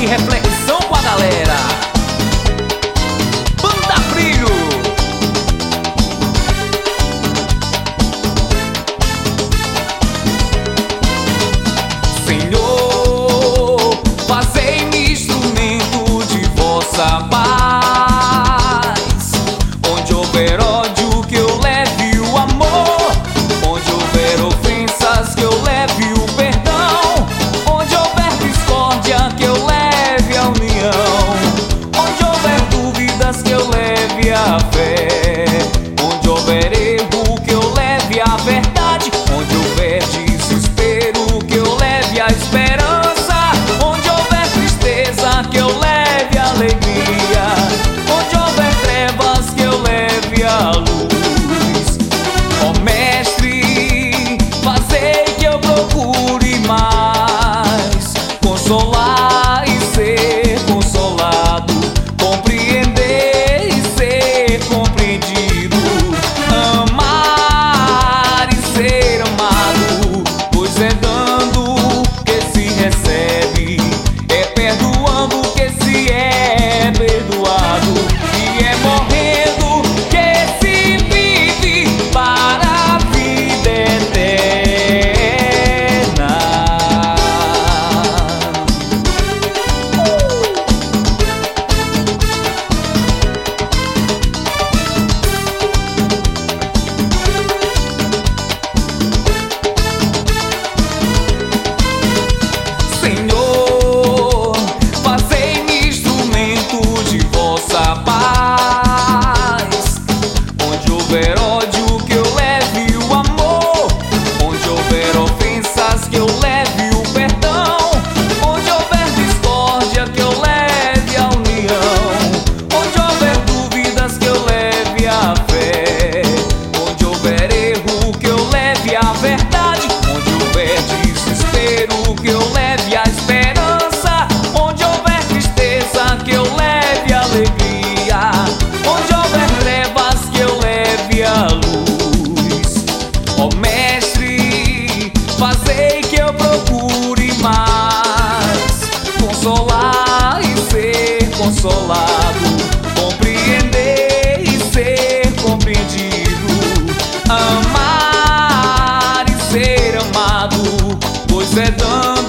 e reflexão com a galera. Banda Brilho. Senhor, fazei-me instrumento de vossa paz. Onde houver ódio, que eu leve o amor. Onde houver ofensas, que eu leve o perdão. Onde houver discórdia, que eu leve a união. Onde houver dúvidas, que eu leve a fé. Onde houver erro, que eu leve a verdade. Onde houver desespero, que eu leve a esperança. Onde houver tristeza, que eu leve a alegria. Onde houver trevas, que eu leve a luz. Ó Mestre, fazei que eu procure mais consolar e ser consolado, compreender e ser compreendido, amar e ser amado. Pois é dando que se recebe, é perdoando que se é perdoado, e é morrendo que se vive para a vida eterna. Senhor, fazei-me instrumento de vossa paz. Onde houver ódio, que eu leve o amor. Onde houver ofensas, que eu leve o perdão. Onde houver discórdia, que eu leve a união. Onde houver dúvidas, que eu leve a fé. Onde houver erro, que eu leve a verdade. Onde houver desespero, que eu leve a esperança. Onde houver tristeza, que eu leve a alegria. Onde houver trevas, que eu leve a luz. Ó Mestre, fazei que eu procure mais consolar e ser consolado, compreender e ser compreendido, amar e ser amado. Pois é dano